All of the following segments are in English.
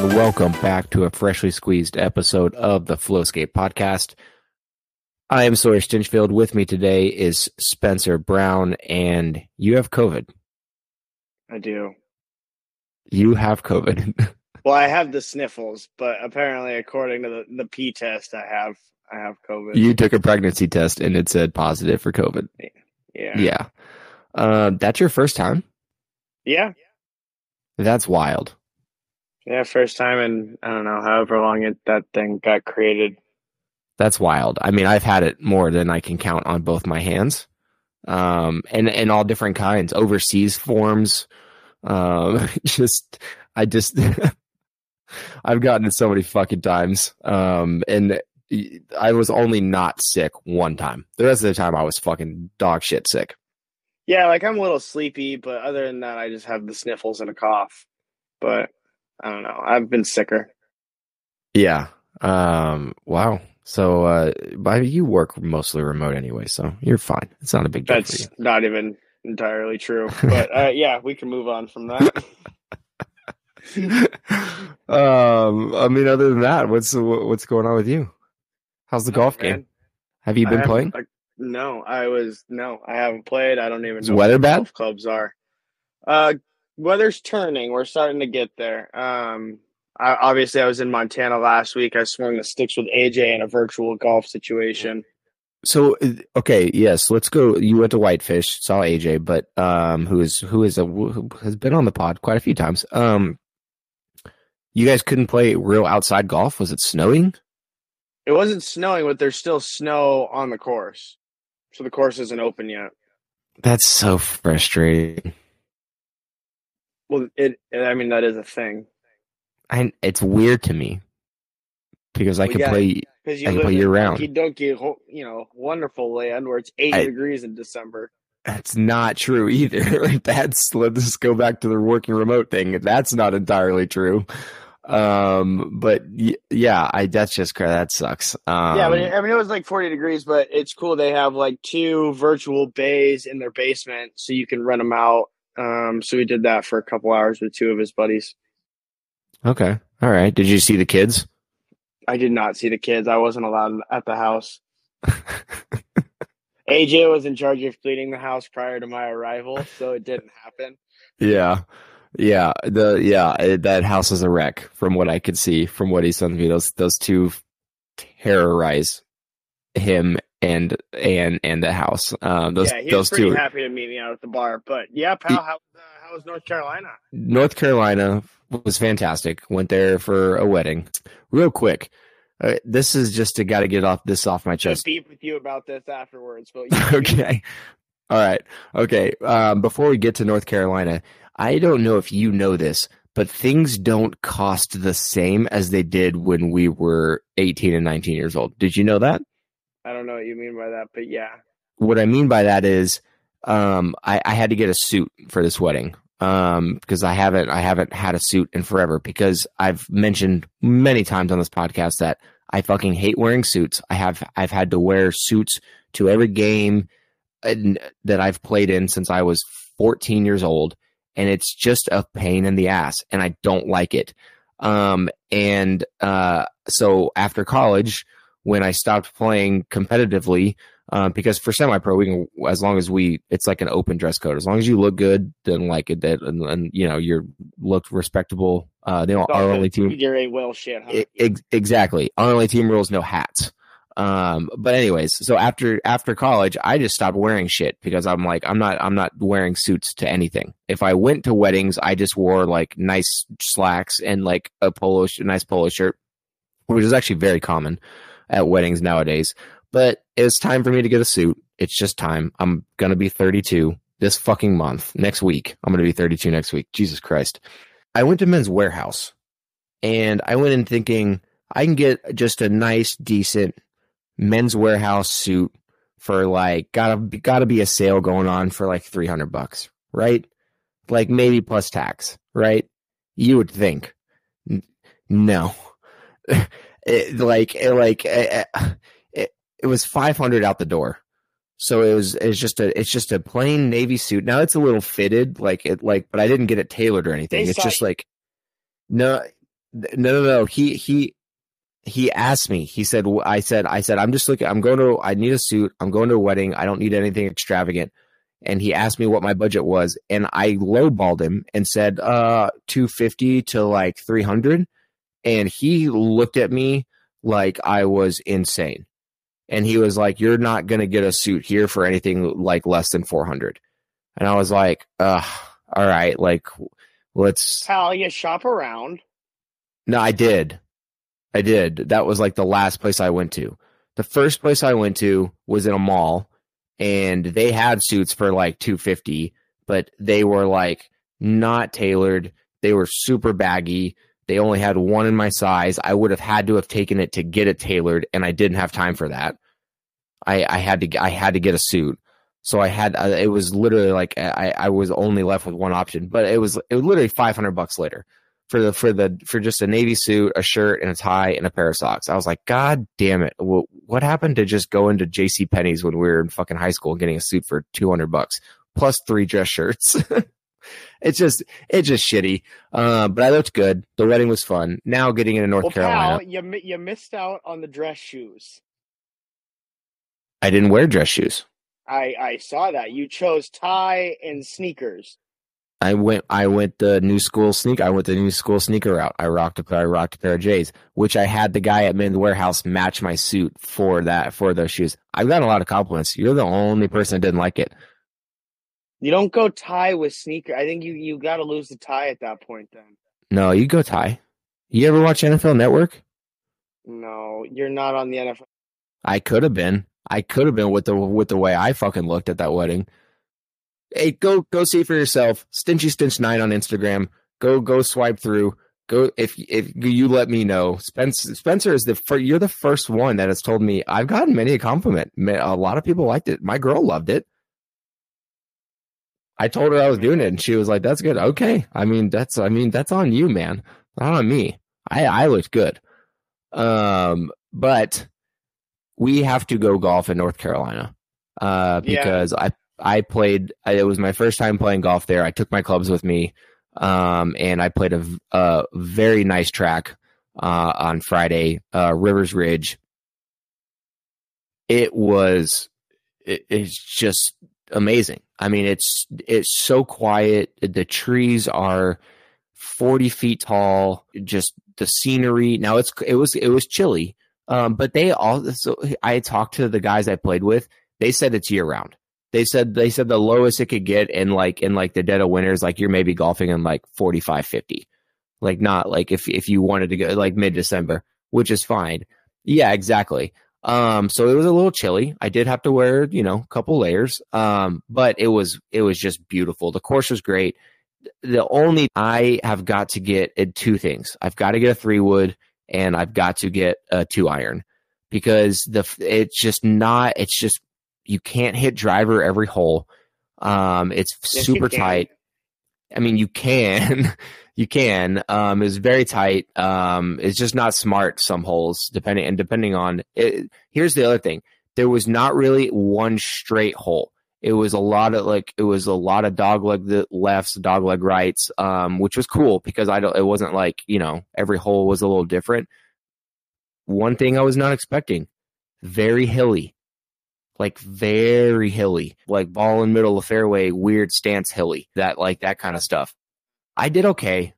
Welcome back to a freshly squeezed episode of the Flowscape podcast. I am Sawyer Stinchfield. With me today is Spencer Brown, and you have COVID. I do. You have COVID. Well, I have the sniffles, but apparently, according to the P test, I have COVID. You took a pregnancy test, and it said positive for COVID. Yeah. That's your first time? Yeah. That's wild. Yeah, first time in, I don't know, however long that thing got created. That's wild. I mean, I've had it more than I can count on both my hands. And all different kinds, overseas forms. I've gotten it so many fucking times. And I was only not sick one time. The rest of the time I was fucking dog shit sick. Yeah, like I'm a little sleepy, but other than that, I just have the sniffles and a cough. But I don't know. I've been sicker. Yeah. Wow. So, but you work mostly remote anyway, so you're fine. It's not a big deal. That's not even entirely true. But yeah, we can move on from that. I mean, other than that, what's going on with you? How's the golf game? Have you been playing? No, I haven't played. I don't even know weather what bad? Golf clubs are. Weather's turning. We're starting to get there. I was in Montana last week. I swung the sticks with AJ in a virtual golf situation. So, okay, yes, let's go. You went to Whitefish, saw AJ, but who has been on the pod quite a few times. You guys couldn't play real outside golf? Was it snowing? It wasn't snowing, but there's still snow on the course. So the course isn't open yet. That's so frustrating. Well, that is a thing. It's weird to me because I could play year round. Donkey, wonderful land where it's 80 degrees in December. That's not true either. Let's just go back to the working remote thing. That's not entirely true. But yeah, that's just that sucks. Yeah, but it was like 40 degrees, but it's cool. They have like 2 virtual bays in their basement, so you can rent them out. So we did that for a couple hours with 2 of his buddies. Okay. All right. Did you see the kids? I did not see the kids. I wasn't allowed at the house. AJ was in charge of cleaning the house prior to my arrival, so it didn't happen. Yeah. Yeah. That house is a wreck from what I could see, from what he sent me. Those 2 terrorize him and the house. He was pretty happy to meet me out at the bar. But yeah, pal, how was North Carolina? North Carolina was fantastic. Went there for a wedding. Real quick, this is just to get off my chest. I'll beep with you about this afterwards. But okay. All right. Okay. Before we get to North Carolina, I don't know if you know this, but things don't cost the same as they did when we were 18 and 19 years old. Did you know that? I don't know what you mean by that, but yeah. What I mean by that is I had to get a suit for this wedding because I haven't had a suit in forever, because I've mentioned many times on this podcast that I fucking hate wearing suits. I've had to wear suits to every game that I've played in since I was 14 years old, and it's just a pain in the ass, and I don't like it. So after college, when I stopped playing competitively, because for semi-pro, we can, as long as it's like an open dress code. As long as you look good, then like it, and you're looked respectable. Our only team. You're a well shit. Huh? Exactly. Our only team rules no hats. But anyways, so after college, I just stopped wearing shit because I'm like, I'm not wearing suits to anything. If I went to weddings, I just wore like nice slacks and like a nice polo shirt, which is actually very common at weddings nowadays. But it's time for me to get a suit. It's just time. I'm going to be 32 this fucking month. Next week, I'm going to be 32 next week. Jesus Christ. I went to Men's Warehouse, and I went in thinking I can get just a nice, decent Men's Warehouse suit for like, gotta be a sale going on for like $300, right? Like maybe plus tax, right? You would think. No. It was $500 out the door. So it's just a plain navy suit. Now it's a little fitted, but I didn't get it tailored or anything. It's just like, no, No. He asked me. He said, I said, I'm just looking. I need a suit. I'm going to a wedding. I don't need anything extravagant. And he asked me what my budget was, and I lowballed him and said, 250 to like 300. And he looked at me like I was insane. And he was like, you're not going to get a suit here for anything like less than 400. And I was like, all right, like, let's. Pal, you shop around. No, I did. That was like the last place I went to. The first place I went to was in a mall, and they had suits for like 250, but they were like not tailored. They were super baggy. They only had one in my size. I would have had to have taken it to get it tailored, and I didn't have time for that. I had to get a suit. So I had, it was literally like, I was only left with one option, but it was literally $500 later for just a navy suit, a shirt, and a tie, and a pair of socks. I was like, God damn it. What happened to just go into JCPenney's when we were in fucking high school and getting a suit for $200 plus 3 dress shirts? It's just shitty. But I looked good. The wedding was fun. Now getting into North Carolina. Pal, you missed out on the dress shoes. I didn't wear dress shoes. I saw that. You chose tie and sneakers. I went the new school sneaker route. I rocked a pair of J's, which I had the guy at Men's Warehouse match my suit for those shoes. I've gotten a lot of compliments. You're the only person that didn't like it. You don't go tie with sneaker. I think you got to lose the tie at that point then. No, you go tie. You ever watch NFL Network? No, you're not on the NFL. I could have been with the way I fucking looked at that wedding. Hey, go see for yourself. Stinchy Stinch 9 on Instagram. Go swipe through. Go if you let me know. Spencer is you're the first one that has told me I've gotten many a compliment. A lot of people liked it. My girl loved it. I told her I was doing it, and she was like, "That's good." Okay, that's on you, man, not on me. I looked good. But we have to go golf in North Carolina because I played. It was my first time playing golf there. I took my clubs with me, and I played a very nice track on Friday, Rivers Ridge. It's just amazing. I mean, it's so quiet. The trees are 40 feet tall. Just the scenery. Now it was chilly, but I talked to the guys I played with. They said it's year round. They said the lowest it could get in the dead of winter is like you're maybe golfing in like 45, 50. Like not like if you wanted to go like mid-December, which is fine. Yeah, exactly. So it was a little chilly. I did have to wear, a couple layers. But it was just beautiful. The course was great. I have got to get 2 things. I've got to get a 3-wood and I've got to get a 2-iron because you can't hit driver every hole. It's super tight. I mean, you can. It's very tight. It's just not smart some holes depending on it. Here's the other thing. There was not really one straight hole. It was a lot of dogleg lefts, dogleg rights, which was cool because it wasn't like, every hole was a little different. One thing I was not expecting, very hilly. Like very hilly, like ball in middle of fairway, weird stance hilly, that kind of stuff. I did okay.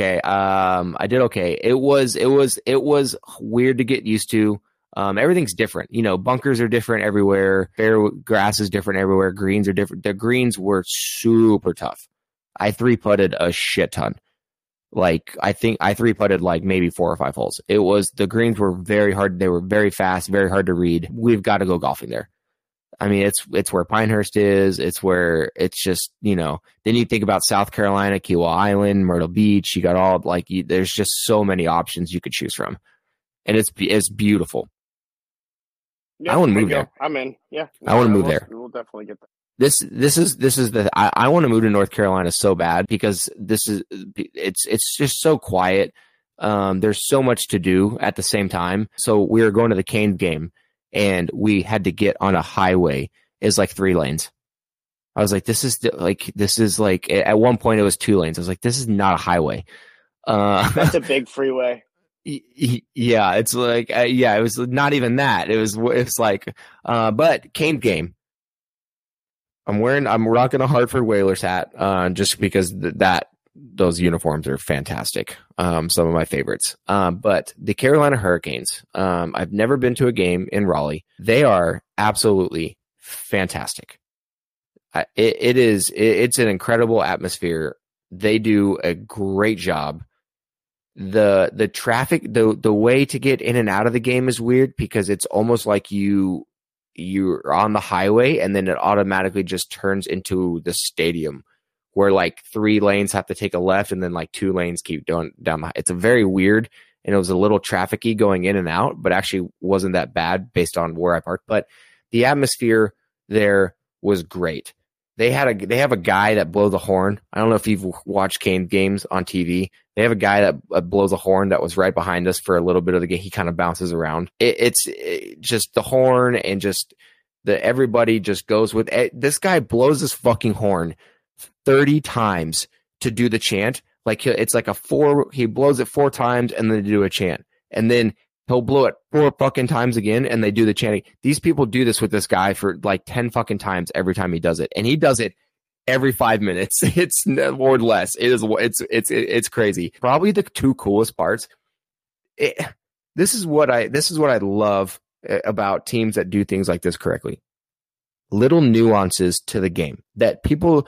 It was weird to get used to. Everything's different. Bunkers are different everywhere. Fair grass is different everywhere. Greens are different. The greens were super tough. I 3-putted a shit ton. Like I think I 3-putted like maybe 4 or 5 holes. The greens were very hard. They were very fast, very hard to read. We've got to go golfing there. I mean, it's where Pinehurst is. It's where it's just, then you think about South Carolina, Kiawah Island, Myrtle Beach. You got there's just so many options you could choose from. And it's beautiful. Yeah, I want to move there. I'm in. Yeah. I want to move there. We'll definitely get that. I want to move to North Carolina so bad because it's just so quiet. There's so much to do at the same time. So we were going to the Canes game. And we had to get on a highway. It's like 3 lanes. I was like, this is like, at one point it was 2 lanes. I was like, this is not a highway. That's a big freeway. Yeah, it's like it was not even that. It's like but Canes game. I'm rocking a Hartford Whalers hat just because those uniforms are fantastic. Some of my favorites. But the Carolina Hurricanes, I've never been to a game in Raleigh. They are absolutely fantastic. It's an incredible atmosphere. They do a great job. The traffic, the way to get in and out of the game is weird because it's almost like you're on the highway and then it automatically just turns into the stadium where like 3 lanes have to take a left and then like 2 lanes keep down it's a very weird, and it was a little trafficy going in and out, but actually wasn't that bad based on where I parked. But the atmosphere there was great. They have a guy that blows a horn. I don't know if you've watched Canes games on TV. They have a guy that blows a horn that was right behind us for a little bit of the game. He kind of bounces around. It's just the horn and just everybody just goes with it. This guy blows his fucking horn 30 times to do the chant. Like it's like he blows it 4 times and then they do a chant. And then he'll blow it 4 fucking times again and they do the chanting. These people do this with this guy for like 10 fucking times every time he does it. And he does it every 5 minutes. It's more or less. It's crazy. Probably the 2 coolest parts. This is what I love about teams that do things like this correctly. Little nuances to the game that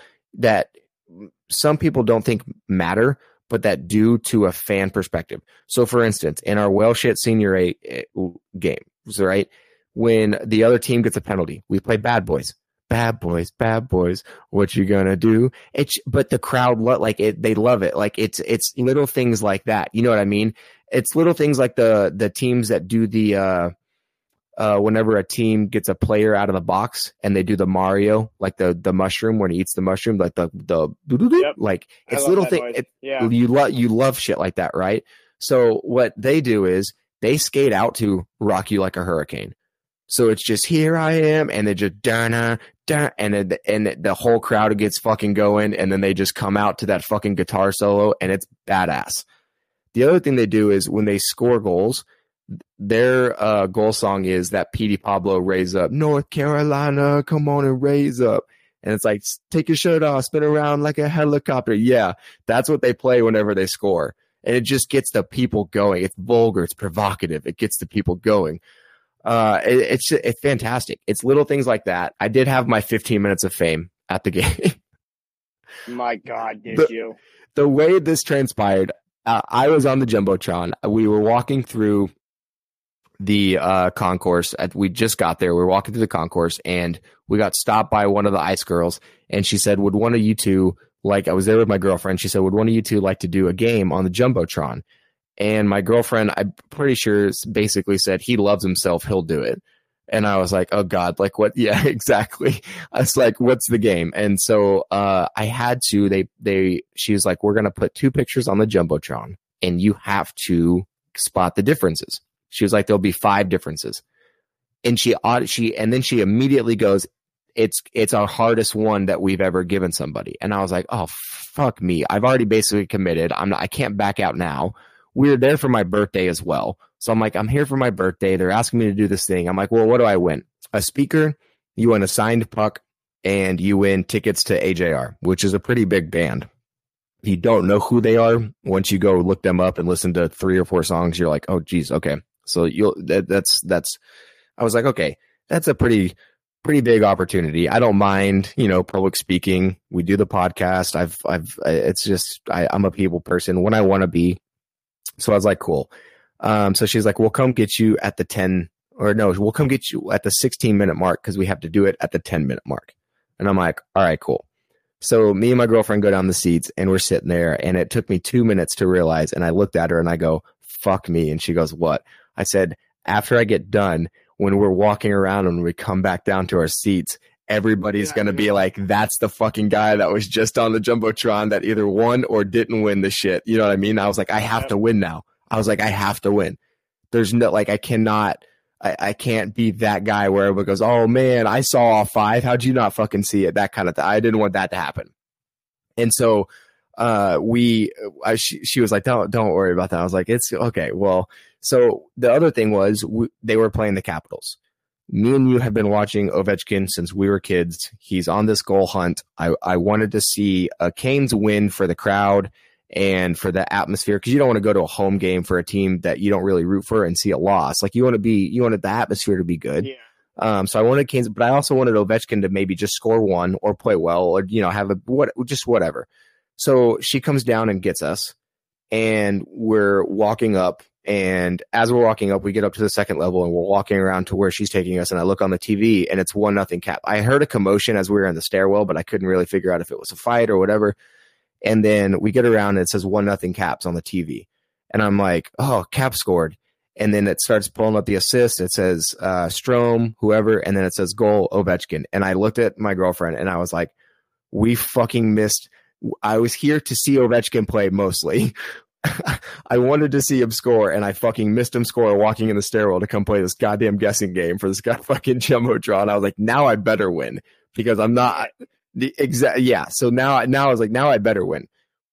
some people don't think matter, but that do to a fan perspective. So, for instance, in our well shit senior A games, right, when the other team gets a penalty, we play bad boys. Bad boys, what you gonna do? But the crowd they love it. Like it's little things like that. You know what I mean? It's little things like the teams that do the whenever a team gets a player out of the box and they do the Mario, like the mushroom when he eats the mushroom, like the yep. Like it's little thing. Yeah. You love shit like that, right? So what they do is they skate out to Rock You Like a Hurricane. So it's just here I am, and they just and the whole crowd gets fucking going, and then they just come out to that fucking guitar solo, and it's badass. The other thing they do is when they score goals, their goal song is that Petey Pablo Raise Up, North Carolina, come on and raise up. And it's like, take your shirt off, spin around like a helicopter. Yeah, that's what they play whenever they score. And it just gets the people going. It's vulgar. It's provocative. It gets the people going. It's fantastic. It's little things like that. I did have my 15 minutes of fame at the game. My God, did you? The way this transpired, I was on the Jumbotron. We were walking through the concourse. We just got there. We were walking through the concourse, and we got stopped by one of the ice girls, and she said, would one of you two, like, I was there with my girlfriend, she said, would one of you two like to do a game on the Jumbotron? And my girlfriend, I'm pretty sure, basically said, he loves himself, he'll do it. And I was like, oh God, like what? Yeah, exactly. I was like, what's the game? And so I had to, she was like, we're going to put 2 pictures on the Jumbotron and you have to spot the differences. She was like, there'll be 5 differences. And then she immediately goes, it's our hardest one that we've ever given somebody. And I was like, oh, fuck me. I've already basically committed. I can't back out now. We're there for my birthday as well. So I'm like, I'm here for my birthday. They're asking me to do this thing. I'm like, well, what do I win? A speaker, you win a signed puck, and you win tickets to AJR, which is a pretty big band. If you don't know who they are, once you go look them up and listen to 3 or 4 songs, you're like, oh, geez, okay. So that's I was like, okay, that's a pretty big opportunity. I don't mind, public speaking. We do the podcast. It's just, I'm a people person when I want to be. So I was like, cool. So she's like, we'll come get you at the 16-minute mark because we have to do it at the 10-minute mark. And I'm like, all right, cool. So me and my girlfriend go down the seats and we're sitting there, and it took me 2 minutes to realize. And I looked at her and I go, fuck me. And she goes, what? I said, after I get done, when we're walking around and we come back down to our seats, everybody's going to be like, that's the fucking guy that was just on the Jumbotron that either won or didn't win the shit. You know what I mean? I was like, I have to win now. I was like, I have to win. There's no, like, I can't be that guy where everyone goes, oh man, I saw all 5. How'd you not fucking see it? That kind of thing. I didn't want that to happen. And so she was like, don't worry about that. I was like, it's okay. Well, so the other thing was they were playing the Capitals. Me and you have been watching Ovechkin since we were kids. He's on this goal hunt. I wanted to see a Canes win for the crowd and for the atmosphere, because you don't want to go to a home game for a team that you don't really root for and see a loss. Like you wanted the atmosphere to be good. Yeah. So I wanted Canes, but I also wanted Ovechkin to maybe just score one or play well, or have just whatever. So she comes down and gets us, and we're walking up. And as we're walking up, we get up to the second level, and we're walking around to where she's taking us. And I look on the TV, and it's 1-0 Cap. I heard a commotion as we were in the stairwell, but I couldn't really figure out if it was a fight or whatever. And then we get around, and it says 1-0 Caps on the TV. And I'm like, oh, Cap scored. And then it starts pulling up the assist. It says Strome, whoever, and then it says goal, Ovechkin. And I looked at my girlfriend, and I was like, we fucking missed. I was here to see Ovechkin play mostly. I wanted to see him score, and I fucking missed him score walking in the stairwell to come play this goddamn guessing game for this guy fucking Jumbotron. I was like, now I better win, because I'm not the exact. Yeah. So now I was like, now I better win.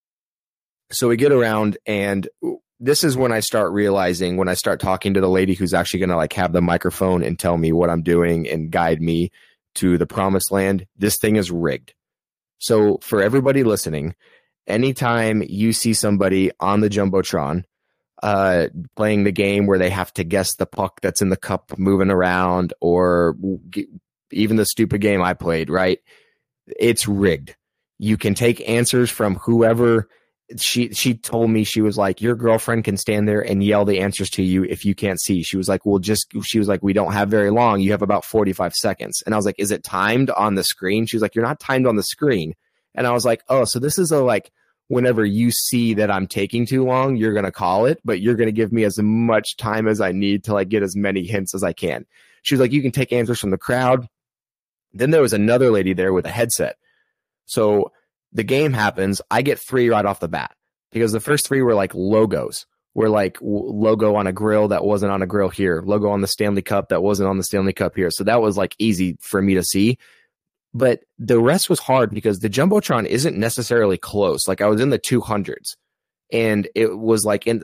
So we get around, and this is when I start realizing, when I start talking to the lady who's actually going to like have the microphone and tell me what I'm doing and guide me to the promised land, this thing is rigged. So for everybody listening, anytime you see somebody on the Jumbotron playing the game where they have to guess the puck that's in the cup moving around, or even the stupid game I played, right? It's rigged. You can take answers from whoever. She told me, she was like, your girlfriend can stand there and yell the answers to you if you can't see. She was like, we don't have very long. You have about 45 seconds. And I was like, is it timed on the screen? She was like, you're not timed on the screen. And I was like, oh, so this is whenever you see that I'm taking too long, you're going to call it, but you're going to give me as much time as I need to get as many hints as I can. She was like, you can take answers from the crowd. Then there was another lady there with a headset. So the game happens. I get 3 right off the bat, because the first 3 were logos. Were logo on a grill that wasn't on a grill here. Logo on the Stanley Cup that wasn't on the Stanley Cup here. So that was easy for me to see. But the rest was hard, because the Jumbotron isn't necessarily close. I was in the 200s, and it was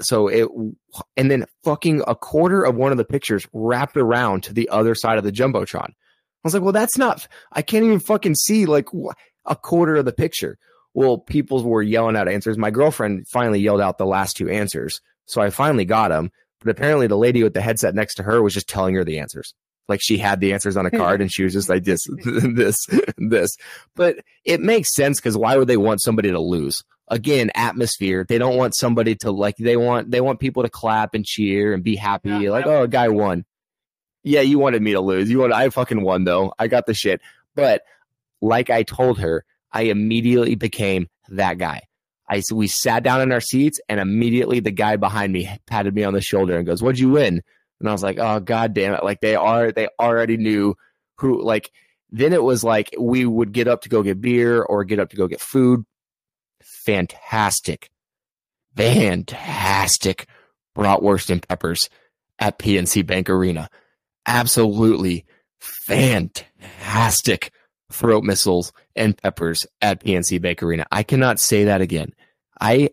and then fucking a quarter of one of the pictures wrapped around to the other side of the Jumbotron. I was like, well, that's not, I can't even fucking see a quarter of the picture. Well, people were yelling out answers. My girlfriend finally yelled out the last 2 answers. So I finally got them. But apparently the lady with the headset next to her was just telling her the answers. She had the answers on a card, and she was just like, this. But it makes sense, because why would they want somebody to lose? Again, atmosphere. They don't want somebody to they want people to clap and cheer and be happy. Yeah, oh, a guy won. Yeah, you wanted me to lose. I fucking won though. I got the shit. But like I told her, I immediately became that guy. We sat down in our seats, and immediately the guy behind me patted me on the shoulder and goes, "What'd you win?" And I was like, oh, God damn it. They already knew who, then it was we would get up to go get beer or get up to go get food. Fantastic bratwurst and peppers at PNC Bank Arena. Absolutely fantastic throat missiles and peppers at PNC Bank Arena. I cannot say that again. I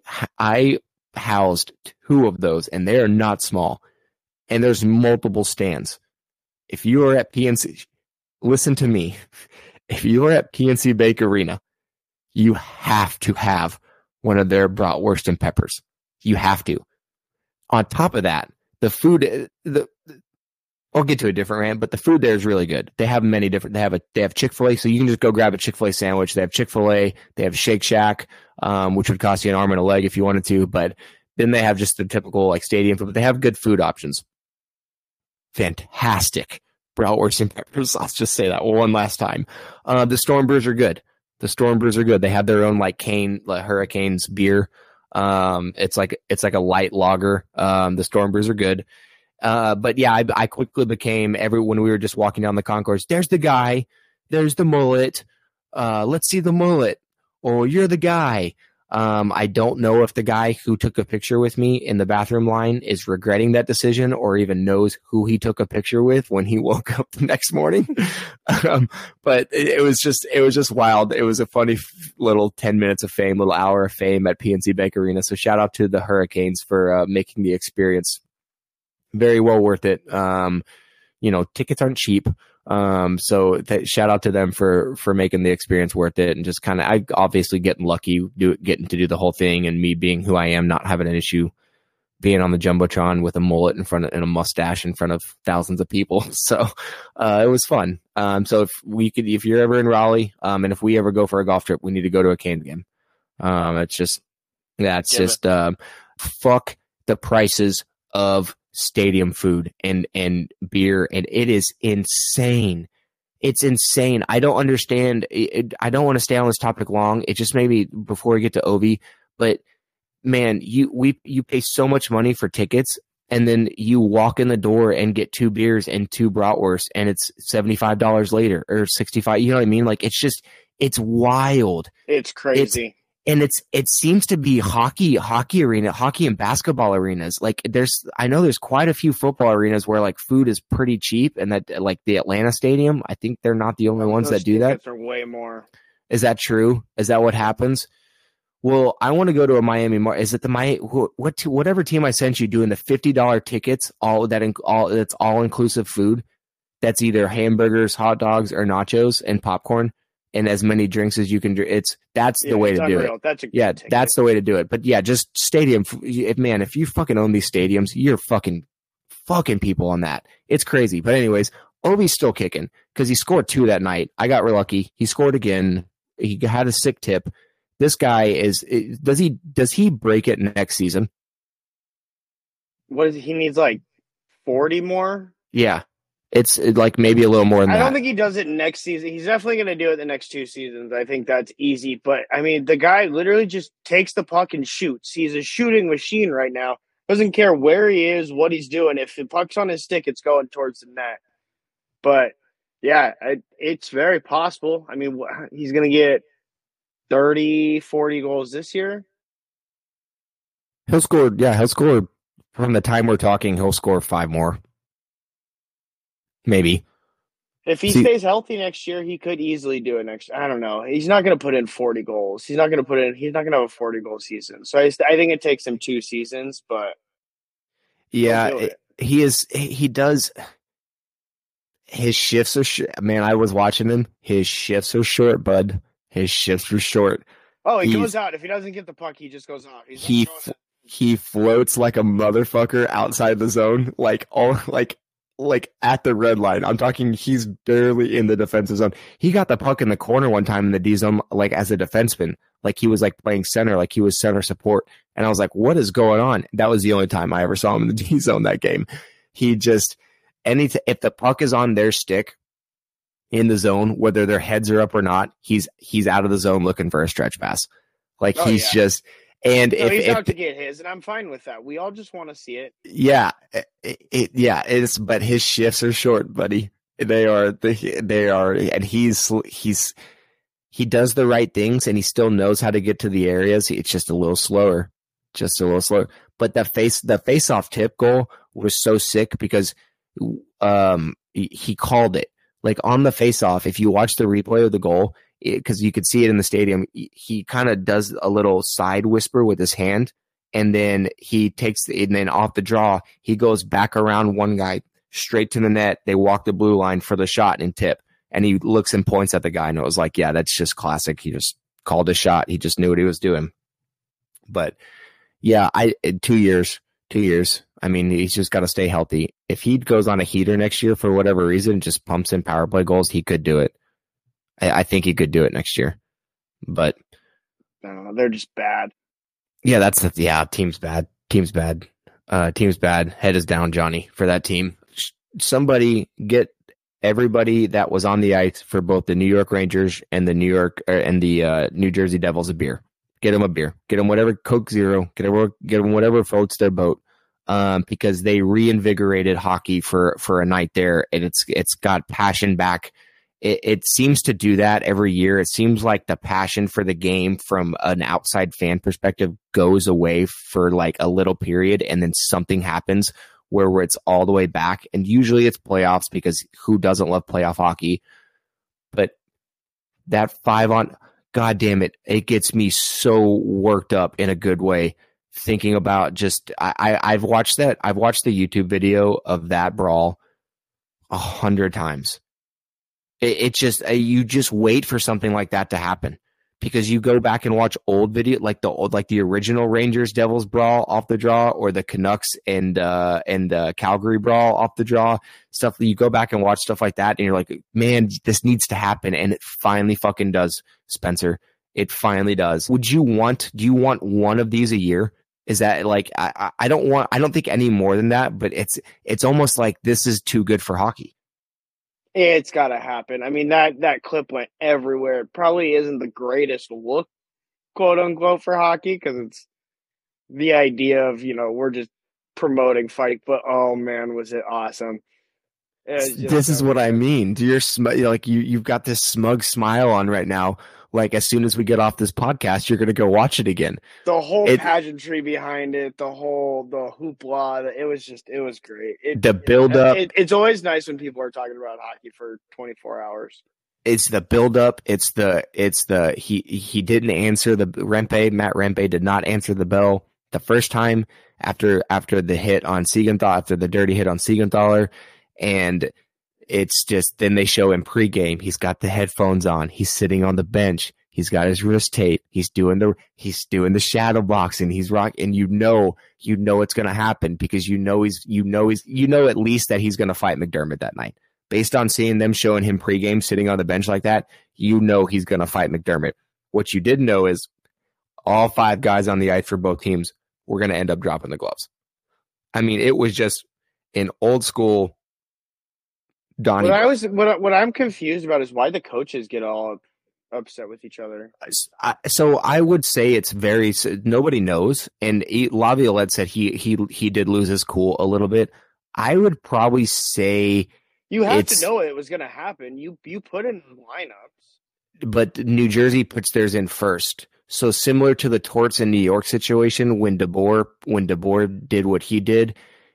housed 2 of those, and they are not small. And there's multiple stands. If you are at PNC, listen to me. If you are at PNC Bank Arena, you have to have one of their bratwurst and peppers. You have to. On top of that, the food, I'll get to a different rant, but the food there is really good. They have many different, they have Chick-fil-A, so you can just go grab a Chick-fil-A sandwich. They have Chick-fil-A, they have Shake Shack, which would cost you an arm and a leg if you wanted to, but then they have just the typical stadium food, but they have good food options. Fantastic bratwurst and peppers. I'll just say that one last time. The Storm Brews are good. They have their own Hurricanes beer. It's like a light lager. The Storm Brews are good. But yeah, I quickly became when we were just walking down the concourse, there's the guy, there's the mullet. Let's see the mullet. Oh, you're the guy. I don't know if the guy who took a picture with me in the bathroom line is regretting that decision or even knows who he took a picture with when he woke up the next morning. But it was just wild. It was a funny little 10 minutes of fame, little hour of fame at PNC Bank Arena. So shout out to the Hurricanes for making the experience very well worth it. Tickets aren't cheap. So shout out to them for making the experience worth it, and just I obviously getting lucky, getting to do the whole thing, and me being who I am, not having an issue being on the Jumbotron with a mullet and a mustache in front of thousands of people. So, it was fun. So if you're ever in Raleigh, and if we ever go for a golf trip, we need to go to a Canes game. Fuck the prices of stadium food and beer, and it is insane. It's insane. I don't understand. I don't want to stay on this topic long. It just maybe before we get to Ovi, but man, you pay so much money for tickets, and then you walk in the door and get 2 beers and 2 bratwursts, and it's $75 later or $65. You know what I mean? Like, it's wild. It's crazy. And it seems to be hockey and basketball arenas. Like, I know there's quite a few football arenas where like food is pretty cheap, and that, like, the Atlanta Stadium, I think they're not the only ones that do that. Are way more. Is that true? Is that what happens? Well, I want to go to a Miami. Is it whatever team I sent you doing the $50 tickets? That's all inclusive food. That's either hamburgers, hot dogs, or nachos and popcorn, and as many drinks as you can drink. That's the way to do it. That's a good ticket. That's the way to do it. But yeah, just stadium. If you fucking own these stadiums, you're fucking people on that. It's crazy. But anyways, Ovi's still kicking because he scored 2 that night. I got lucky. He scored again. He had a sick tip. This guy does he break it next season? What is he needs, like 40 more? Yeah. It's like maybe a little more than that. I don't think he does it next season. He's definitely going to do it the next 2 seasons. I think that's easy. But, I mean, the guy literally just takes the puck and shoots. He's a shooting machine right now. Doesn't care where he is, what he's doing. If the puck's on his stick, it's going towards the net. But, yeah, it's very possible. I mean, he's going to get 30, 40 goals this year. He'll score from the time we're talking, he'll score 5 more. Maybe. If he stays healthy next year, he could easily do it next. I don't know. He's not going to put in 40 goals. He's not going to have a 40-goal season. So I think it takes him 2 seasons, but yeah, he does. His shifts are man, I was watching him. His shifts are short, bud. His shifts are short. Oh, he goes out. If he doesn't get the puck, he just goes out. He floats like a motherfucker outside the zone, like at the red line. I'm talking, he's barely in the defensive zone. He got the puck in the corner one time in the D zone, like as a defenseman, like he was like playing center, like he was center support. And I was like, what is going on? That was the only time I ever saw him in the D zone that game. He just, if the puck is on their stick in the zone, whether their heads are up or not, he's out of the zone looking for a stretch pass. Like he's out to get his, and I'm fine with that. We all just want to see it. Yeah, but his shifts are short, buddy. They are, and he does the right things, and he still knows how to get to the areas. It's just a little slower. But the face-off tip goal was so sick because he called it. Like on the face-off, if you watch the replay of the goal, because you could see it in the stadium, he kind of does a little side whisper with his hand, and then and then off the draw, he goes back around one guy straight to the net. They walk the blue line for the shot and tip, and he looks and points at the guy, and it was like, yeah, that's just classic. He just called a shot. He just knew what he was doing. But yeah, 2 years. I mean, he's just got to stay healthy. If he goes on a heater next year for whatever reason, just pumps in power play goals, he could do it. I think he could do it next year. But no, they're just bad. Yeah, team's bad. Team's bad. Head is down, Johnny, for that team. Somebody get everybody that was on the ice for both the New York Rangers and the New Jersey Devils a beer. Get them a beer. Get them whatever, Coke Zero. Get them whatever floats their boat. Because they reinvigorated hockey for a night there, and it's got passion back, it seems to do that every year. It seems like the passion for the game from an outside fan perspective goes away for like a little period, and then something happens where it's all the way back. And usually it's playoffs, because who doesn't love playoff hockey? But that 5-on, God damn it, it gets me so worked up in a good way thinking about just I've watched the YouTube video of that brawl 100 times. It just you just wait for something like that to happen, because you go back and watch old video like the original Rangers Devils brawl off the draw, or the Canucks and Calgary brawl off the draw stuff. You go back and watch stuff like that, and you're like, man, this needs to happen, and it finally fucking does, Spencer. It finally does. Do you want one of these a year? Is that like I don't think any more than that, but it's almost like this is too good for hockey. It's got to happen. I mean, that clip went everywhere. It probably isn't the greatest look, quote unquote, for hockey, because it's the idea of, we're just promoting fight. But oh man, was it awesome! This is what I mean. You've got this smug smile on right now. Like, as soon as we get off this podcast, you're going to go watch it again. The whole pageantry behind it, the hoopla, it was great. The build up. It's always nice when people are talking about hockey for 24 hours. It's the build up. It's the he didn't answer Matt Rempe did not answer the bell the first time after the hit on Siegenthaler, after the dirty hit on Siegenthaler, and it's just, then they show him pregame. He's got the headphones on. He's sitting on the bench. He's got his wrist tape. He's doing the shadow boxing. He's rocking, and you know it's going to happen, because you know at least that he's going to fight McDermott that night. Based on seeing them showing him pregame sitting on the bench like that, you know he's going to fight McDermott. What you didn't know is all 5 guys on the ice for both teams were going to end up dropping the gloves. I mean, it was just an old school Donnie. What I'm confused about is why the coaches get all upset with each other. So I would say it's nobody knows, and Laviolette said he did lose his cool a little bit. I would probably say you have to know it was going to happen. You put in lineups, but New Jersey puts theirs in first. So similar to the Torts in New York situation when DeBoer did what he did.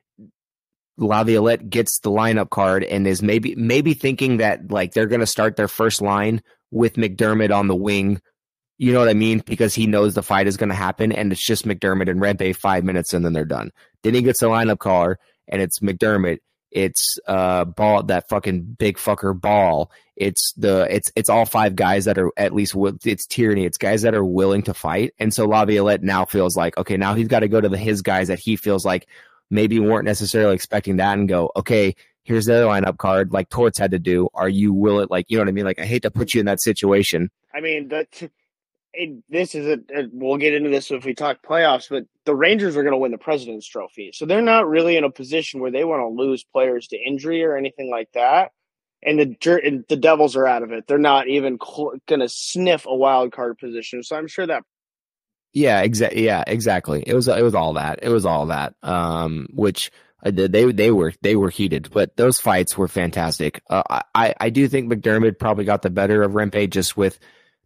Laviolette gets the lineup card and is maybe thinking that like they're going to start their first line with McDermott on the wing. You know what I mean? Because he knows the fight is going to happen, and it's just McDermott and Rempe 5 minutes, and then they're done. Then he gets the lineup card, and it's McDermott. It's Ball, that fucking big fucker Ball. It's all 5 guys that are at least it's Tierney. It's guys that are willing to fight, and so Laviolette now feels like, okay, now he's got to go to his guys that he feels like maybe weren't necessarily expecting that, and go, okay, here's their lineup card, like Torts had to do. Are you willing? Like, you know what I mean? Like, I hate to put you in that situation. I mean, this is we'll get into this if we talk playoffs, but the Rangers are going to win the President's Trophy. So they're not really in a position where they want to lose players to injury or anything like that. And the Devils are out of it. They're not even going to sniff a wild card position. So I'm sure that. Yeah, exactly. It was all that. It was all that. Which they were heated, but those fights were fantastic. I do think McDermott probably got the better of Rempe just with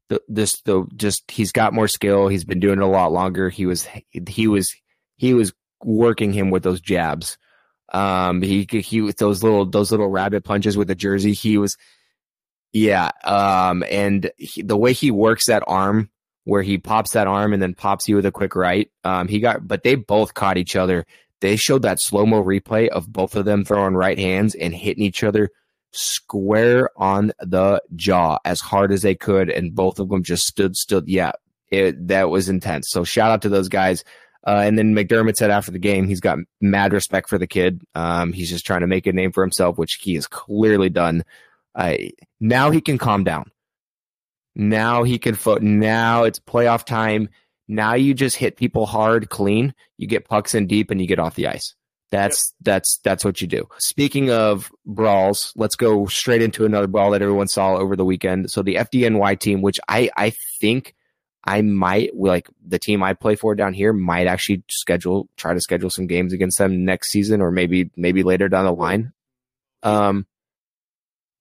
he's got more skill. He's been doing it a lot longer. He was working him with those jabs. He with those little rabbit punches with the jersey. And the way he works that arm, where he pops that arm and then pops you with a quick right. But they both caught each other. They showed that slow-mo replay of both of them throwing right hands and hitting each other square on the jaw as hard as they could, and both of them just stood. Yeah, that was intense. So shout out to those guys. And then McDermott said after the game, he's got mad respect for the kid. He's just trying to make a name for himself, which he has clearly done. Now he can calm down. Now he can now it's playoff time. Now you just hit people hard, clean. You get pucks in deep, and you get off the ice. That's what you do. Speaking of brawls, let's go straight into another brawl that everyone saw over the weekend. So the FDNY team, which I think I might, like the team I play for down here, might actually try to schedule some games against them next season, or maybe later down the line.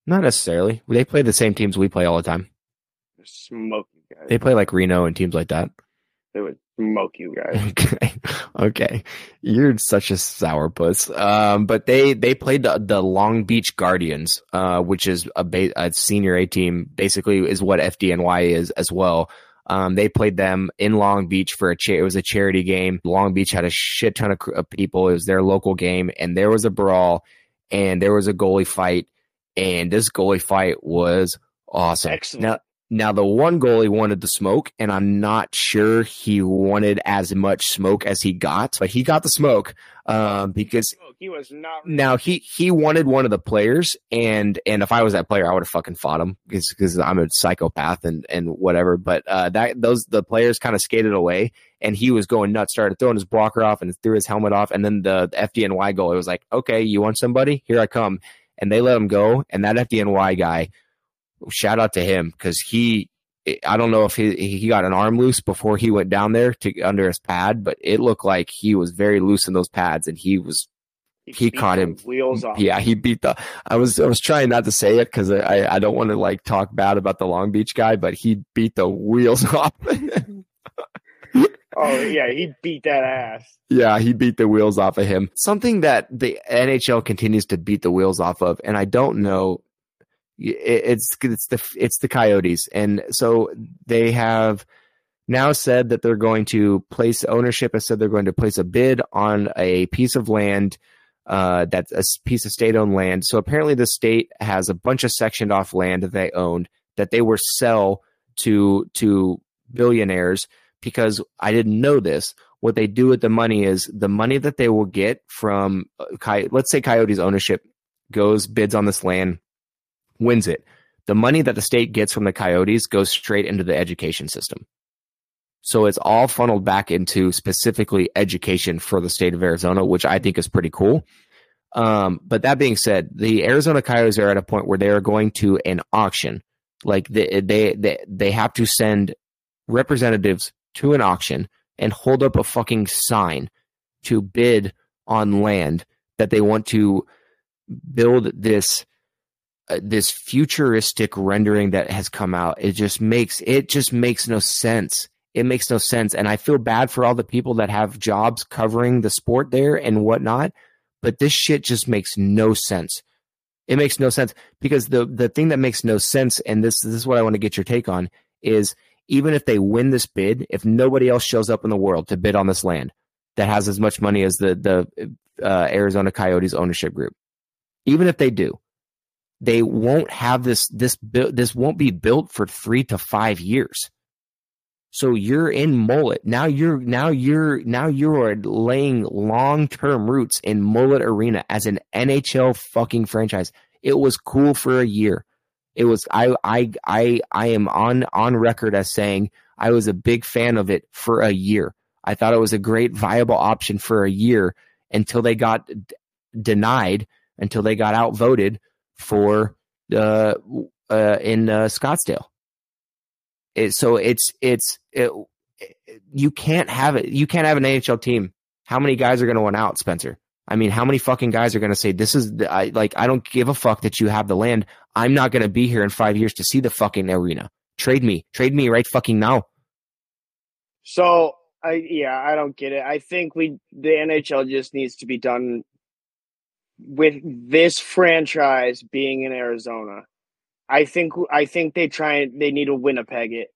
Not necessarily. They play the same teams we play all the time. Smoke you guys. They play like Reno and teams like that. They would smoke you guys. Okay. Okay. You're such a sourpuss. But they played the Long Beach Guardians, which is a senior A team, basically is what FDNY is as well. They played them in Long Beach for it was a charity game. Long Beach had a shit ton of people. It was their local game, and there was a brawl, and there was a goalie fight, and this goalie fight was awesome. Excellent. Now, the one goalie wanted the smoke, and I'm not sure he wanted as much smoke as he got, but he got the smoke because he was not. Now he wanted one of the players, and if I was that player, I would have fucking fought him because I'm a psychopath and whatever. But the players kind of skated away, and he was going nuts, started throwing his blocker off and threw his helmet off, and then the FDNY goalie was like, "Okay, you want somebody? Here I come," and they let him go, and that FDNY guy. Shout out to him because I don't know if he got an arm loose before he went down there to under his pad, but it looked like he was very loose in those pads, and he caught him wheels off. Yeah, he beat I was trying not to say it because I don't want to like talk bad about the Long Beach guy, but he beat the wheels off. Oh yeah, he beat that ass. Yeah, he beat the wheels off of him. Something that the NHL continues to beat the wheels off of, and I don't know. It's the Coyotes, and so they have now said that they're going to place ownership. Has said they're going to place a bid on a piece of land, that's a piece of state-owned land. So apparently, the state has a bunch of sectioned off land that they owned that they were sell to billionaires. Because I didn't know this, what they do with the money is the money that they will get from, let's say Coyotes ownership bids on this land. Wins it. The money that the state gets from the Coyotes goes straight into the education system. So it's all funneled back into specifically education for the state of Arizona, which I think is pretty cool. But that being said, the Arizona Coyotes are at a point where they are going to an auction. Like they have to send representatives to an auction and hold up a fucking sign to bid on land that they want to build this futuristic rendering that has come out. It just makes no sense. It makes no sense. And I feel bad for all the people that have jobs covering the sport there and whatnot, but this shit just makes no sense. It makes no sense because the thing that makes no sense, and this is what I want to get your take on, is even if they win this bid, if nobody else shows up in the world to bid on this land that has as much money as the Arizona Coyotes ownership group, even if they do, they won't have this won't be built for 3 to 5 years. So you're in Mullet. Now you are laying long-term roots in Mullet Arena as an NHL fucking franchise. It was cool for a year. It was I am on record as saying I was a big fan of it for a year. I thought it was a great viable option for a year until they got denied, until they got outvoted for in Scottsdale. You can't have it. You can't have an NHL team. How many guys are going to want out, Spencer? I mean, how many fucking guys are going to say this is I don't give a fuck that you have the land. I'm not going to be here in 5 years to see the fucking arena. Trade me right fucking now. So I don't get it. I think the NHL just needs to be done with this franchise being in Arizona. I think they need to Winnipeg it.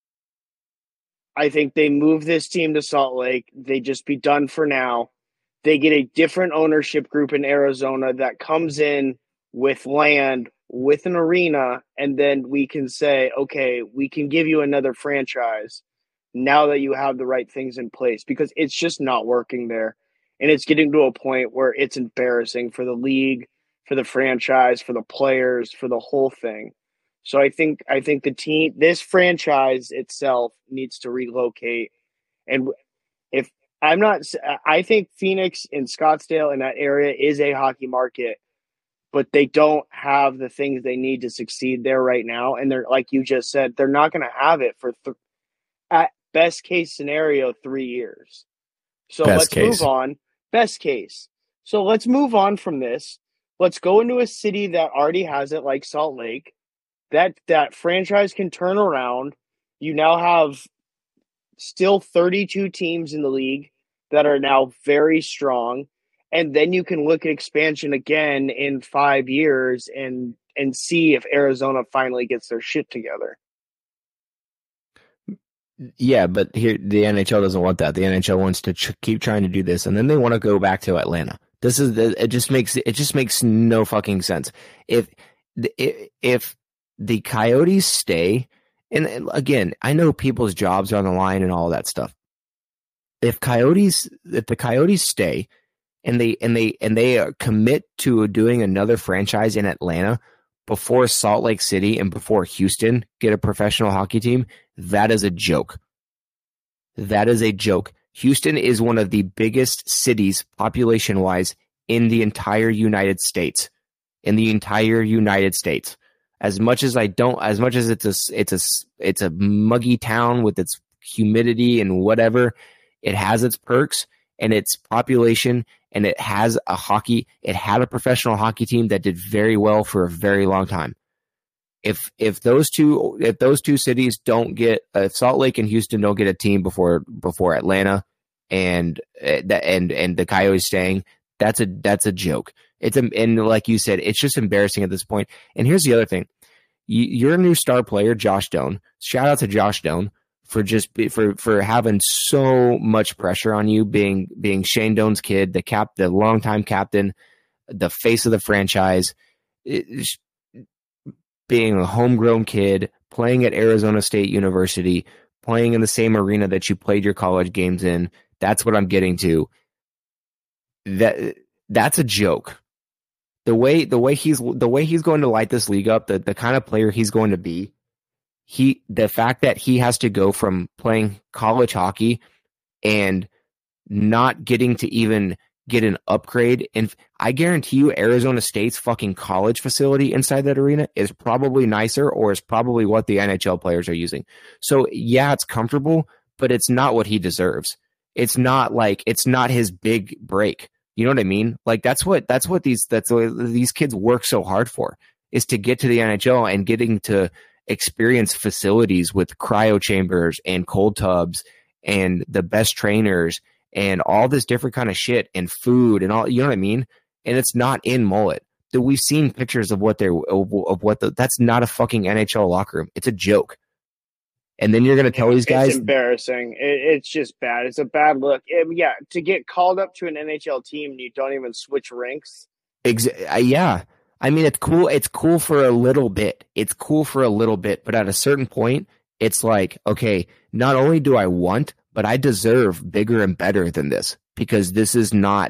I think they move this team to Salt Lake. They just be done for now. They get a different ownership group in Arizona that comes in with land, with an arena, and then we can say, okay, we can give you another franchise now that you have the right things in place, because it's just not working there. And it's getting to a point where it's embarrassing for the league, for the franchise, for the players, for the whole thing. So I think the team, this franchise itself, needs to relocate. And I think Phoenix and Scottsdale in that area is a hockey market, but they don't have the things they need to succeed there right now. And they're, like you just said, they're not going to have it for at best case scenario 3 years. So let's move on. Best case. So let's move on from this. let's go into a city that already has it, like Salt Lake. That franchise can turn around. You now have still 32 teams in the league that are now very strong, and then you can look at expansion again in 5 years and see if Arizona finally gets their shit together. Yeah, but here the NHL doesn't want that. The NHL wants to keep trying to do this, and then they want to go back to Atlanta. It just makes no fucking sense. If the Coyotes stay, and again, I know people's jobs are on the line and all that stuff. If the Coyotes stay and they commit to doing another franchise in Atlanta before Salt Lake City and before Houston get a professional hockey team, that is a joke. That is a joke. Houston is one of the biggest cities population-wise in the entire United States. As much as it's a muggy town with its humidity and whatever, it has its perks and its population, and it has it had a professional hockey team that did very well for a very long time. If those two cities don't get, if Salt Lake and Houston don't get a team before Atlanta and the Coyotes staying, that's a joke. And like you said, it's just embarrassing at this point. And here's the other thing: your new star player, Josh Doan. Shout out to Josh Doan for having so much pressure on you, being Shane Doan's kid, the longtime captain, the face of the franchise, being a homegrown kid, playing at Arizona State University, playing in the same arena that you played your college games in. That's what I'm getting to. That's a joke. The way he's going to light this league up, the kind of player he's going to be, the fact that he has to go from playing college hockey and not getting to even get an upgrade, and I guarantee you Arizona State's fucking college facility inside that arena is probably nicer, or is probably what the NHL players are using. So yeah, it's comfortable, but it's not what he deserves. It's not his big break. You know what I mean? Like that's what these kids work so hard for, is to get to the NHL and getting to experience facilities with cryo chambers and cold tubs and the best trainers and all this different kind of shit and food and all, you know what I mean? And it's not in Mullet. We've seen pictures of that's not a fucking NHL locker room. It's a joke. And then you're going to tell these guys, it's embarrassing. It's just bad. It's a bad look. Yeah, to get called up to an NHL team and you don't even switch ranks. Yeah. I mean, it's cool. It's cool for a little bit. But at a certain point, it's like, okay, not only do I want, but I deserve bigger and better than this, because this is not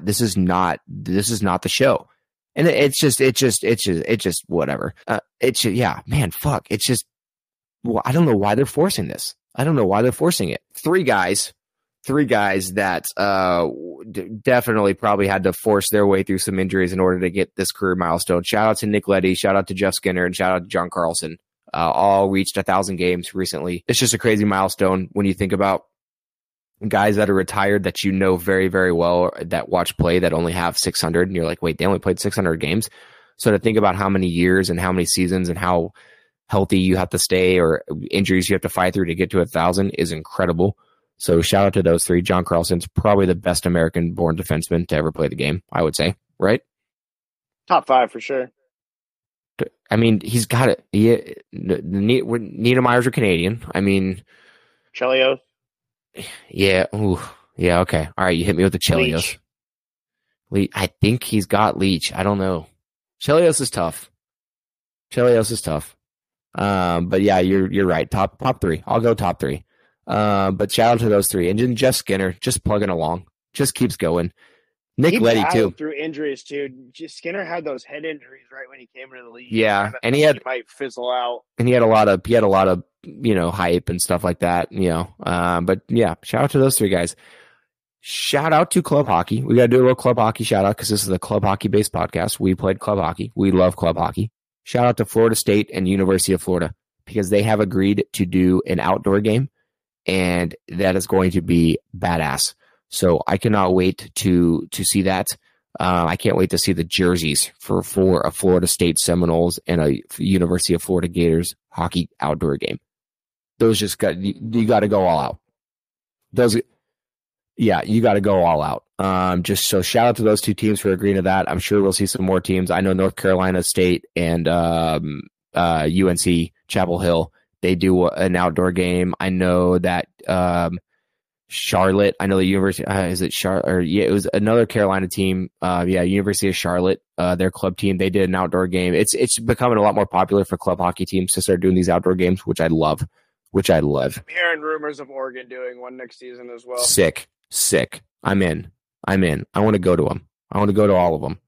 the show. And it's just whatever. Yeah, man, fuck. It's just, well, I don't know why they're forcing this. I don't know why they're forcing it. Three guys that definitely probably had to force their way through some injuries in order to get this career milestone. Shout out to Nick Leddy, shout out to Jeff Skinner, and shout out to John Carlson. All reached 1,000 games recently. It's just a crazy milestone when you think about guys that are retired that you know very, very well, that watch play, that only have 600, and you're like, wait, they only played 600 games? So to think about how many years and how many seasons and how healthy you have to stay or injuries you have to fight through to get to 1,000 is incredible. So shout out to those three. John Carlson's probably the best American-born defenseman to ever play the game, I would say, right? Top 5 for sure. I mean, he's got it. Niedermayer's are Canadian. I mean, Chelios. Yeah. Ooh. Yeah. Okay. All right. You hit me with the Chelios. I think he's got Leach. I don't know. Chelios is tough. But yeah, you're right. Top 3. I'll go top 3. But shout out to those 3. And then Jeff Skinner, just plugging along, just keeps going. Nick Leddy too. Through injuries too. Skinner had those head injuries right when he came into the league. Yeah, and he might fizzle out. And he had a lot of hype and stuff like that. But yeah, shout out to those 3 guys. Shout out to club hockey. We got to do a little club hockey shout out because this is a club hockey based podcast. We played club hockey. We love club hockey. Shout out to Florida State and University of Florida, because they have agreed to do an outdoor game, and that is going to be badass. So I cannot wait to see that. I can't wait to see the jerseys for a Florida State Seminoles and a University of Florida Gators hockey outdoor game. Those just you got to go all out. You got to go all out. Just so shout out to those two teams for agreeing to that. I'm sure we'll see some more teams. I know North Carolina State and UNC Chapel Hill, they do an outdoor game. I know that Charlotte, I know the University, is it Charlotte? Or yeah, it was another Carolina team. University of Charlotte, their club team, they did an outdoor game. It's becoming a lot more popular for club hockey teams to start doing these outdoor games, which I love. I'm hearing rumors of Oregon doing one next season as well. Sick. I'm in. I want to go to them. I want to go to all of them.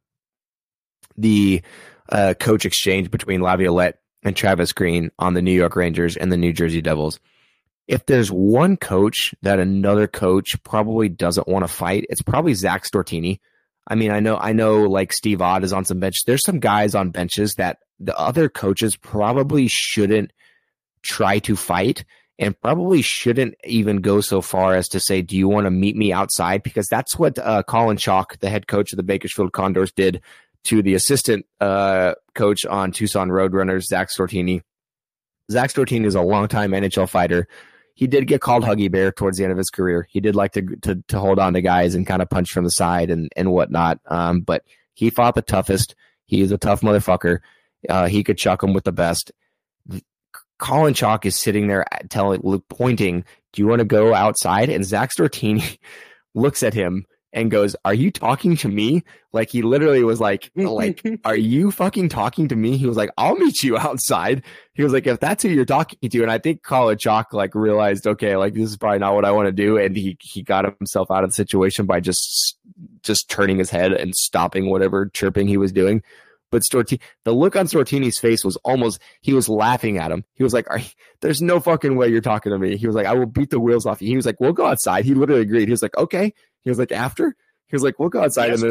The coach exchange between Laviolette and Travis Green on the New York Rangers and the New Jersey Devils. If there's one coach that another coach probably doesn't want to fight, it's probably Zach Stortini. I mean, I know like Steve Ott is on some bench. There's some guys on benches that the other coaches probably shouldn't try to fight and probably shouldn't even go so far as to say, do you want to meet me outside? Because that's what Colin Chalk, the head coach of the Bakersfield Condors, did to the assistant coach on Tucson Roadrunners, Zach Stortini. Zach Stortini is a longtime NHL fighter. He did get called Huggy Bear towards the end of his career. He did like to hold on to guys and kind of punch from the side and whatnot. But he fought the toughest. He is a tough motherfucker. He could chuck him with the best. Colin Chalk is sitting there pointing, do you want to go outside? And Zach Stortini looks at him and goes, are you talking to me? Like, he literally was like, are you fucking talking to me? He was like, I'll meet you outside. He was like, if that's who you're talking to. And I think Colin Chalk like realized, okay, like this is probably not what I want to do. And he got himself out of the situation by just turning his head and stopping whatever chirping he was doing. But the look on Stortini's face was almost, he was laughing at him. He was like, there's no fucking way you're talking to me. He was like, I will beat the wheels off you. He was like, we'll go outside. He literally agreed. He was like, okay. He was like, after? He was like, we'll go outside. Yes, and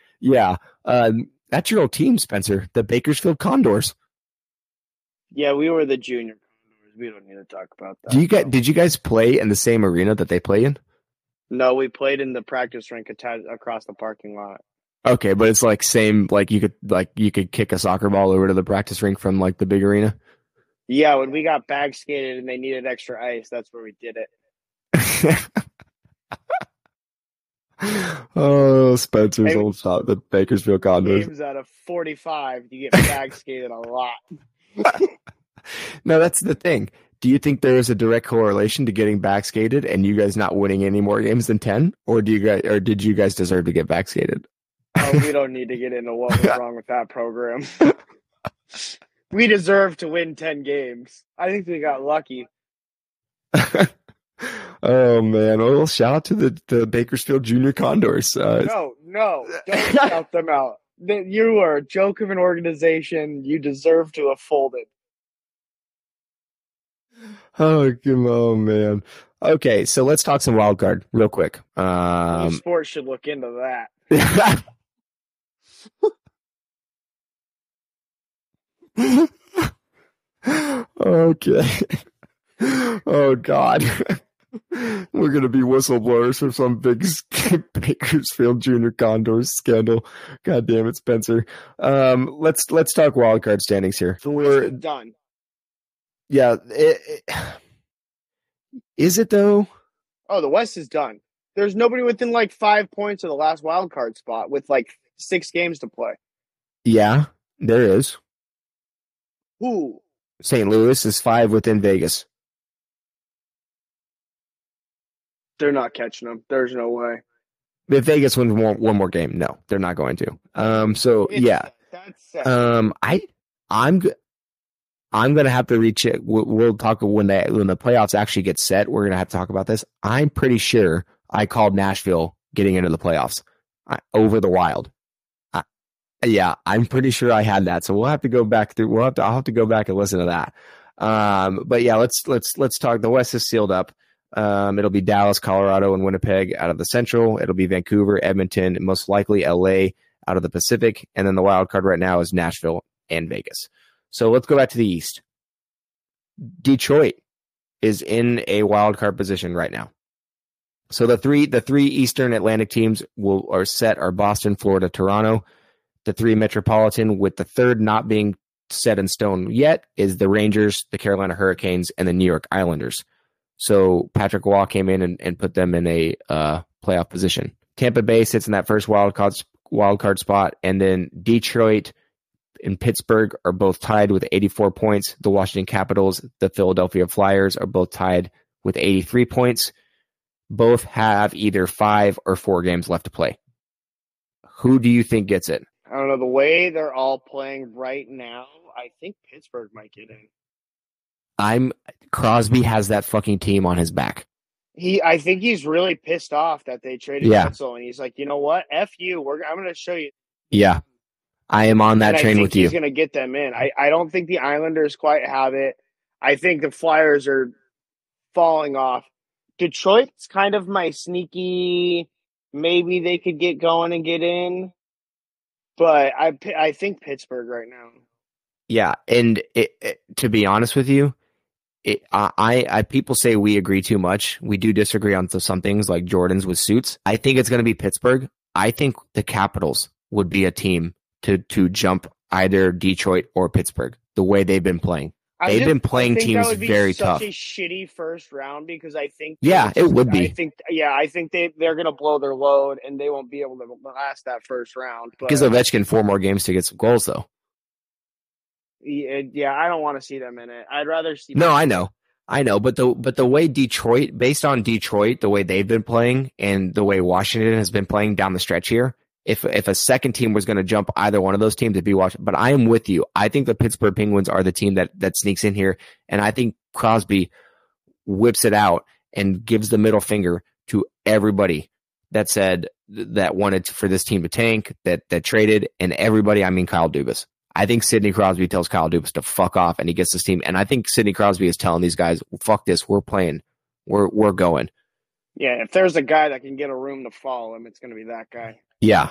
then that's your old team, Spencer, the Bakersfield Condors. Yeah, we were the junior Condors. We don't need to talk about that. Did you guys play in the same arena that they play in? No, we played in the practice rink across the parking lot. Okay, but it's like same, like you could kick a soccer ball over to the practice rink from like the big arena. Yeah, when we got bag skated and they needed extra ice, that's where we did it. Oh, Spencer's old shop, the Bakersfield Condors. Games out of 45, you get bag skated a lot. No, that's the thing. Do you think there is a direct correlation to getting back skated and you guys not winning any more games than 10, or did you guys deserve to get back skated? Oh, we don't need to get into what was wrong with that program. We deserve to win 10 games. I think we got lucky. Oh, man. Well, shout out to the Bakersfield Junior Condors. No, don't shout them out. You are a joke of an organization. You deserve to have folded. Oh, man. Okay, so let's talk some wild card real quick. Sports should look into that. Okay. Oh, God. We're going to be whistleblowers for some big Bakersfield Junior Condors scandal. God damn it, Spencer. Let's talk wild card standings here. So we're done. Yeah. Is it, though? Oh, the West is done. There's nobody within like 5 points of the last wild card spot with like 6 games to play. Yeah, there is. Who? St. Louis is 5 within Vegas. They're not catching them. There's no way. If Vegas wins one more game, no, they're not going to. So yeah, that's sad. I'm gonna have to reach it. We'll talk when the playoffs actually get set. We're gonna have to talk about this. I'm pretty sure I called Nashville getting into the playoffs over the Wild. Yeah, I'm pretty sure I had that. So we'll have to go back through. I'll have to go back and listen to that. But yeah, let's talk. The West is sealed up. It'll be Dallas, Colorado, and Winnipeg out of the Central. It'll be Vancouver, Edmonton, and most likely LA out of the Pacific. And then the wild card right now is Nashville and Vegas. So let's go back to the East. Detroit is in a wild card position right now. So the three Eastern Atlantic teams are Boston, Florida, Toronto. The three Metropolitan, with the third not being set in stone yet, is the Rangers, the Carolina Hurricanes, and the New York Islanders. So Patrick Waugh came in and put them in a playoff position. Tampa Bay sits in that first wild card spot, and then Detroit and Pittsburgh are both tied with 84 points. The Washington Capitals, the Philadelphia Flyers are both tied with 83 points. Both have either 5 or 4 games left to play. Who do you think gets it? I don't know. The way they're all playing right now, I think Pittsburgh might get in. Crosby has that fucking team on his back. I think he's really pissed off that they traded Wetzel, and he's like, you know what? F you. I'm going to show you. Yeah. I am on that train with you. He's going to get them in. I don't think the Islanders quite have it. I think the Flyers are falling off. Detroit's kind of my sneaky, maybe they could get going and get in. But I think Pittsburgh right now. Yeah, and to be honest with you, people say we agree too much. We do disagree on some things like Jordan's with suits. I think it's going to be Pittsburgh. I think the Capitals would be a team to jump either Detroit or Pittsburgh, the way they've been playing. They've been playing teams very tough. Such a shitty first round because I think it would be. I think they're going to blow their load and they won't be able to last that first round. But, gives Ovechkin 4 more games to get some goals, though. Yeah, I don't want to see them in it. I'd rather see. No, I know, but the way Detroit, based on Detroit, the way they've been playing and the way Washington has been playing down the stretch here. If a second team was going to jump either one of those teams, it'd be Washington. But I am with you. I think the Pittsburgh Penguins are the team that sneaks in here, and I think Crosby whips it out and gives the middle finger to everybody that said that wanted for this team to tank, that traded, and everybody. I mean Kyle Dubas. I think Sidney Crosby tells Kyle Dubas to fuck off, and he gets this team. And I think Sidney Crosby is telling these guys, "Fuck this, we're playing, we're going." Yeah, if there's a guy that can get a room to follow him, it's going to be that guy. Yeah.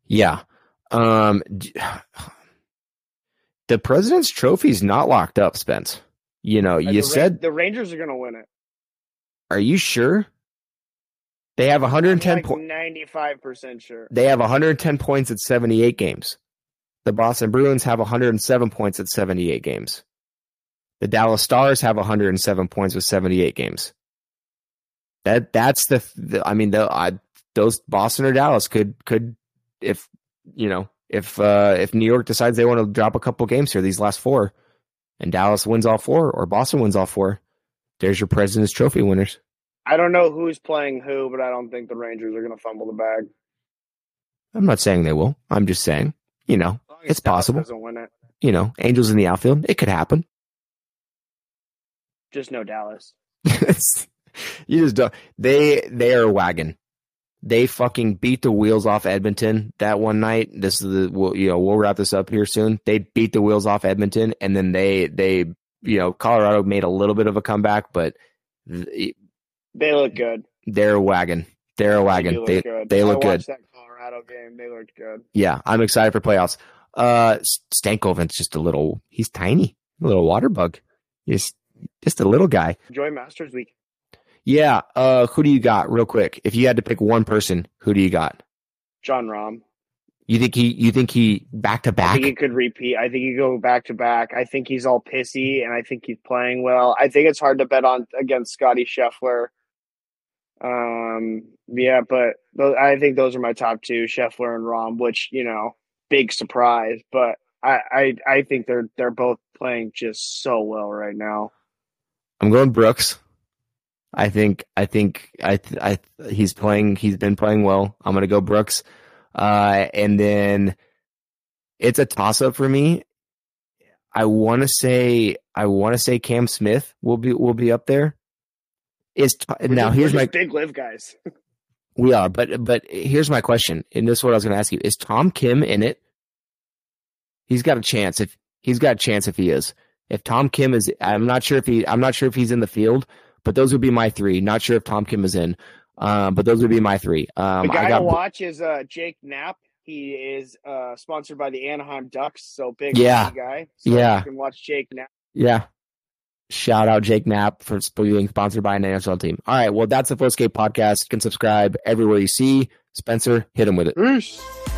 The President's Trophy's not locked up, Spence. You said the Rangers are going to win it. Are you sure? They have 110 points. 95% sure. They have 110 points at 78 games. The Boston Bruins have 107 points at 78 games. The Dallas Stars have 107 points with 78 games. That's those Boston or Dallas could if New York decides they want to drop a couple games here these last 4 and Dallas wins all 4 or Boston wins all 4, there's your President's Trophy winners. I don't know who's playing who, but I don't think the Rangers are going to fumble the bag. I'm not saying they will. I'm just saying, it's possible. Doesn't win it. Angels in the outfield, it could happen. Just no Dallas. You just don't. They are a wagon. They fucking beat the wheels off Edmonton that one night. We'll wrap this up here soon. They beat the wheels off Edmonton, and then they Colorado made a little bit of a comeback, but they look good. They're a wagon. They look good. That Colorado game, they looked good. Yeah, I'm excited for playoffs. Stankoven's just he's tiny, a little water bug. He's just a little guy. Enjoy Masters Week. Yeah. Who do you got real quick? If you had to pick one person, who do you got? Jon Rahm. You think he back to back? I think he could repeat. I think he go back to back. I think he's all pissy and I think he's playing well. I think it's hard to bet on against Scotty Scheffler. But I think those are my top 2, Scheffler and Rahm, which, big surprise, but I think they're both playing just so well right now. I'm going Brooks. I think he's been playing well. I'm going to go Brooks. And then it's a toss up for me. I want to say Cam Smith will be up there. Here's my big live guys. We are, but here's my question. And this is what I was going to ask you. Is Tom Kim in it? He's got a chance if he is. If Tom Kim is, I'm not sure if he's in the field. But those would be my 3. Not sure if Tom Kim is in, but those would be my 3. The guy to watch is Jake Knapp. He is sponsored by the Anaheim Ducks, so big guy. So you can watch Jake Knapp. Yeah. Shout out Jake Knapp for being sponsored by an NHL team. All right, well, that's the Flowscape podcast. You can subscribe everywhere you see. Spencer, hit him with it. Peace.